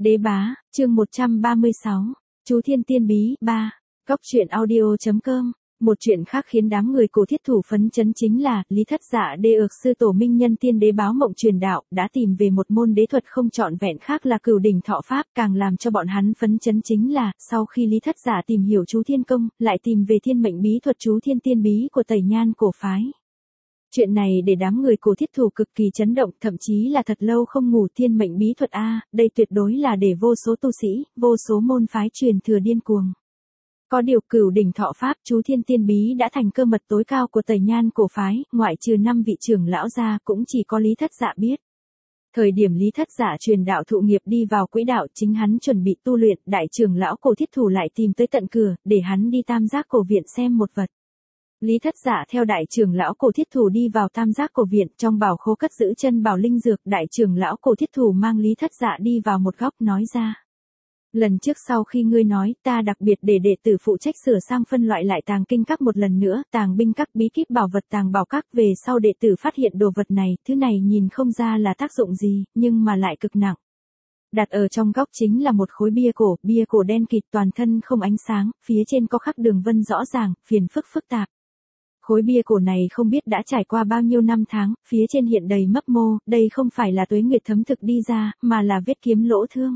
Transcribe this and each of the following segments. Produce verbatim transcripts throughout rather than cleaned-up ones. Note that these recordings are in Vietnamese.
Đế bá, chương một trăm ba mươi sáu, Chú Thiên Tiên Bí, ba, Cóc truyện audio.com. Một chuyện khác khiến đám người cổ thiết thủ phấn chấn chính là, Lý Thất Dạ đê ược sư tổ minh nhân tiên đế báo mộng truyền đạo, đã tìm về một môn đế thuật không trọn vẹn khác là Cửu Đỉnh Thọ Pháp, càng làm cho bọn hắn phấn chấn chính là, sau khi Lý Thất Dạ tìm hiểu chú Thiên Công, lại tìm về thiên mệnh bí thuật chú Thiên Tiên Bí của Tẩy Nhan cổ phái. Chuyện này để đám người cổ thiết thủ cực kỳ chấn động, thậm chí là thật lâu không ngủ. Thiên mệnh bí thuật a, đây tuyệt đối là để vô số tu sĩ, vô số môn phái truyền thừa điên cuồng. Có điều Cửu Đỉnh Thọ Pháp chú Thiên Tiên Bí đã thành cơ mật tối cao của Tẩy Nhan cổ phái, ngoại trừ năm vị trưởng lão ra cũng chỉ có Lý Thất Dạ biết. Thời điểm Lý Thất Dạ truyền đạo thụ nghiệp đi vào quỹ đạo, chính hắn chuẩn bị tu luyện, đại trưởng lão cổ thiết thủ lại tìm tới tận cửa, để hắn đi Tam Giác cổ viện xem một vật. Lý Thất Dạ theo đại trưởng lão cổ thiết thủ đi vào Tam Giác cổ viện, trong bảo khố cất giữ chân bảo linh dược, đại trưởng lão cổ thiết thủ mang Lý Thất Dạ đi vào một góc nói ra. Lần trước sau khi ngươi nói, ta đặc biệt để đệ tử phụ trách sửa sang phân loại lại tàng kinh các một lần nữa, tàng binh các bí kíp bảo vật tàng bảo các, về sau đệ tử phát hiện đồ vật này, thứ này nhìn không ra là tác dụng gì, nhưng mà lại cực nặng. Đặt ở trong góc chính là một khối bia cổ, bia cổ đen kịt toàn thân không ánh sáng, phía trên có khắc đường vân rõ ràng, phiền phức phức tạp. Khối bia cổ này không biết đã trải qua bao nhiêu năm tháng, phía trên hiện đầy mấp mô, đây không phải là tuế nguyệt thấm thực đi ra, mà là vết kiếm lỗ thương.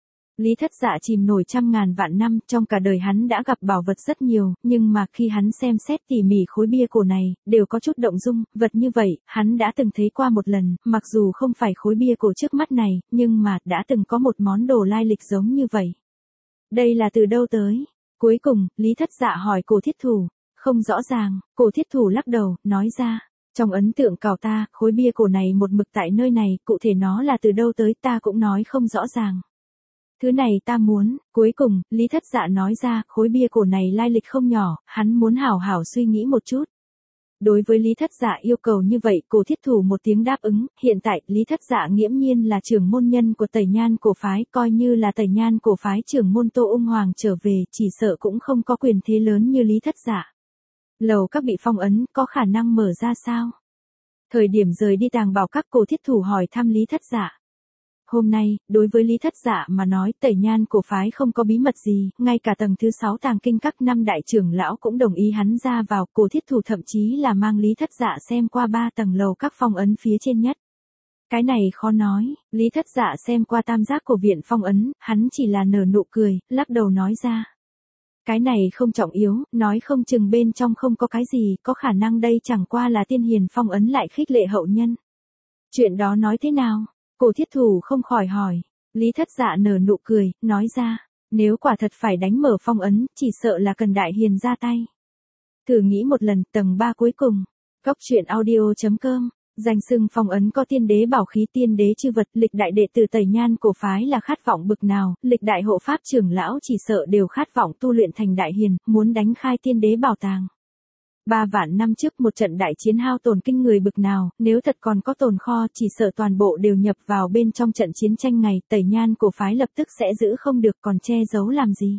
Lý Thất Dạ chìm nổi trăm ngàn vạn năm, trong cả đời hắn đã gặp bảo vật rất nhiều, nhưng mà khi hắn xem xét tỉ mỉ khối bia cổ này, đều có chút động dung, vật như vậy, hắn đã từng thấy qua một lần, mặc dù không phải khối bia cổ trước mắt này, nhưng mà, đã từng có một món đồ lai lịch giống như vậy. Đây là từ đâu tới? Cuối cùng, Lý Thất Dạ hỏi cổ thiết thủ. Không rõ ràng, cổ thiết thủ lắc đầu, nói ra. Trong ấn tượng cào ta, khối bia cổ này một mực tại nơi này, cụ thể nó là từ đâu tới ta cũng nói không rõ ràng. Thứ này ta muốn, cuối cùng, Lý Thất Dạ nói ra, khối bia cổ này lai lịch không nhỏ, hắn muốn hảo hảo suy nghĩ một chút. Đối với Lý Thất Dạ yêu cầu như vậy, cổ thiết thủ một tiếng đáp ứng, hiện tại, Lý Thất Dạ nghiễm nhiên là trưởng môn nhân của Tẩy Nhan cổ phái, coi như là Tẩy Nhan cổ phái trưởng môn Tô Ung Hoàng trở về, chỉ sợ cũng không có quyền thế lớn như Lý Thất Dạ. Lầu các bị phong ấn, có khả năng mở ra sao? Thời điểm rời đi tàng bảo các, cổ thiết thủ hỏi thăm Lý Thất Dạ. Hôm nay, đối với Lý Thất Dạ mà nói, Tẩy Nhan cổ phái không có bí mật gì, ngay cả tầng thứ sáu tàng kinh các năm đại trưởng lão cũng đồng ý hắn ra vào, cổ thiết thủ thậm chí là mang Lý Thất Dạ xem qua ba tầng lầu các phong ấn phía trên nhất. Cái này khó nói, Lý Thất Dạ xem qua Tam Giác cổ viện phong ấn, hắn chỉ là nở nụ cười, lắc đầu nói ra. Cái này không trọng yếu, nói không chừng bên trong không có cái gì, có khả năng đây chẳng qua là tiên hiền phong ấn lại khích lệ hậu nhân. Chuyện đó nói thế nào? Cổ thiết thủ không khỏi hỏi. Lý Thất Dạ nở nụ cười, nói ra, nếu quả thật phải đánh mở phong ấn, chỉ sợ là cần đại hiền ra tay. Thử nghĩ một lần, tầng ba cuối cùng. Cóc truyện audio.com. Danh xưng phong ấn có tiên đế bảo khí, tiên đế chư vật, lịch đại đệ tử Tẩy Nhan cổ phái là khát vọng bực nào, lịch đại hộ pháp trưởng lão chỉ sợ đều khát vọng tu luyện thành đại hiền, muốn đánh khai tiên đế bảo tàng. Ba vạn năm trước một trận đại chiến hao tổn kinh người bực nào, nếu thật còn có tồn kho, chỉ sợ toàn bộ đều nhập vào bên trong trận chiến tranh ngày, Tẩy Nhan cổ phái lập tức sẽ giữ không được, còn che giấu làm gì.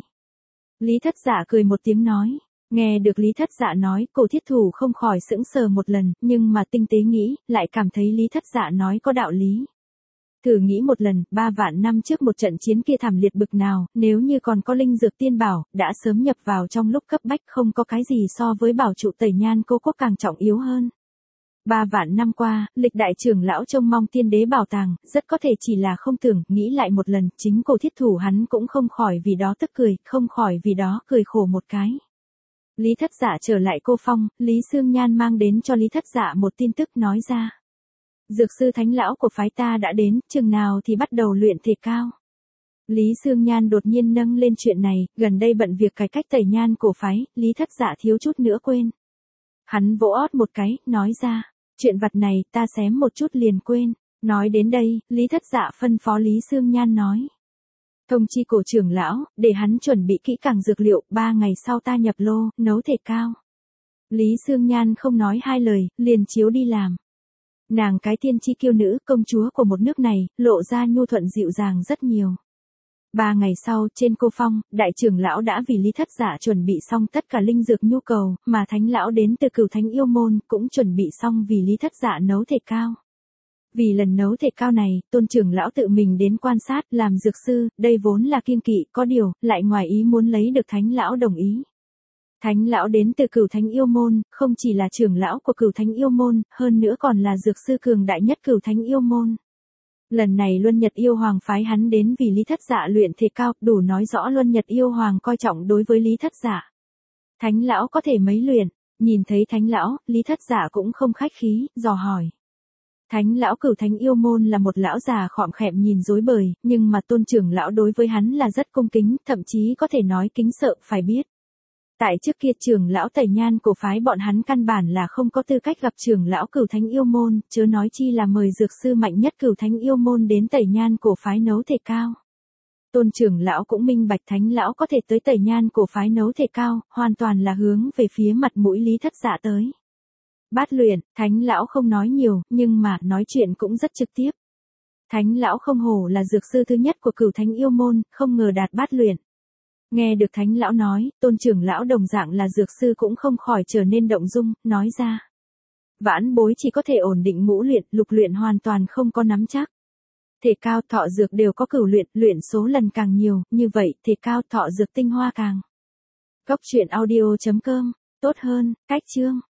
Lý Thất Dạ cười một tiếng nói. Nghe được Lý Thất Dạ nói, cổ thiết thủ không khỏi sững sờ một lần, nhưng mà tinh tế nghĩ, lại cảm thấy Lý Thất Dạ nói có đạo lý. Thử nghĩ một lần, ba vạn năm trước một trận chiến kia thảm liệt bực nào, nếu như còn có linh dược tiên bảo, đã sớm nhập vào trong lúc cấp bách, không có cái gì so với bảo trụ Tẩy Nhan cô quốc càng trọng yếu hơn. Ba vạn năm qua, lịch đại trưởng lão trông mong tiên đế bảo tàng, rất có thể chỉ là không tưởng, nghĩ lại một lần, chính cổ thiết thủ hắn cũng không khỏi vì đó tức cười, không khỏi vì đó cười khổ một cái. Lý Thất Dạ trở lại cô phong, Lý Sương Nhan mang đến cho Lý Thất Dạ một tin tức nói ra. Dược sư thánh lão của phái ta đã đến, chừng nào thì bắt đầu luyện thể cao. Lý Sương Nhan đột nhiên nâng lên chuyện này, gần đây bận việc cải cách Tẩy Nhan cổ phái, Lý Thất Dạ thiếu chút nữa quên. Hắn vỗ ót một cái, nói ra, chuyện vặt này ta xém một chút liền quên. Nói đến đây, Lý Thất Dạ phân phó Lý Sương Nhan nói. Thông chi cổ trưởng lão, để hắn chuẩn bị kỹ càng dược liệu, ba ngày sau ta nhập lô, nấu thể cao. Lý Sương Nhan không nói hai lời, liền chiếu đi làm. Nàng cái tiên chi kiêu nữ, công chúa của một nước này, lộ ra nhu thuận dịu dàng rất nhiều. Ba ngày sau, trên cô phong, đại trưởng lão đã vì Lý Thất Dạ chuẩn bị xong tất cả linh dược nhu cầu, mà thánh lão đến từ Cửu Thánh yêu môn, cũng chuẩn bị xong vì Lý Thất Dạ nấu thể cao. Vì lần nấu thể cao này, Tôn trưởng lão tự mình đến quan sát, làm dược sư, đây vốn là kiêng kỵ, có điều, lại ngoài ý muốn lấy được Thánh lão đồng ý. Thánh lão đến từ Cửu Thánh Yêu Môn, không chỉ là trưởng lão của Cửu Thánh Yêu Môn, hơn nữa còn là dược sư cường đại nhất Cửu Thánh Yêu Môn. Lần này Luân Nhật Yêu Hoàng phái hắn đến vì Lý Thất Dạ luyện thể cao, đủ nói rõ Luân Nhật Yêu Hoàng coi trọng đối với Lý Thất Dạ. Thánh lão có thể mấy luyện, nhìn thấy Thánh lão, Lý Thất Dạ cũng không khách khí, dò hỏi. Thánh lão Cửu Thánh Yêu Môn là một lão già khọm khẹm nhìn rối bời, nhưng mà Tôn trưởng lão đối với hắn là rất cung kính, thậm chí có thể nói kính sợ, phải biết. Tại trước kia trưởng lão Tẩy Nhan cổ phái bọn hắn căn bản là không có tư cách gặp trưởng lão Cửu Thánh Yêu Môn, chớ nói chi là mời dược sư mạnh nhất Cửu Thánh Yêu Môn đến Tẩy Nhan cổ phái nấu thể cao. Tôn trưởng lão cũng minh bạch Thánh lão có thể tới Tẩy Nhan cổ phái nấu thể cao, hoàn toàn là hướng về phía mặt mũi Lý Thất Dạ tới. Bát luyện, Thánh lão không nói nhiều, nhưng mà nói chuyện cũng rất trực tiếp. Thánh lão không hổ là dược sư thứ nhất của Cửu Thánh Yêu Môn, không ngờ đạt bát luyện. Nghe được Thánh lão nói, Tôn trưởng lão đồng dạng là dược sư cũng không khỏi trở nên động dung, nói ra. Vãn bối chỉ có thể ổn định ngũ luyện, lục luyện hoàn toàn không có nắm chắc. Thể cao thọ dược đều có cửu luyện, luyện số lần càng nhiều, như vậy thể cao thọ dược tinh hoa càng. Góc truyện audio chấm com, tốt hơn, cách chương.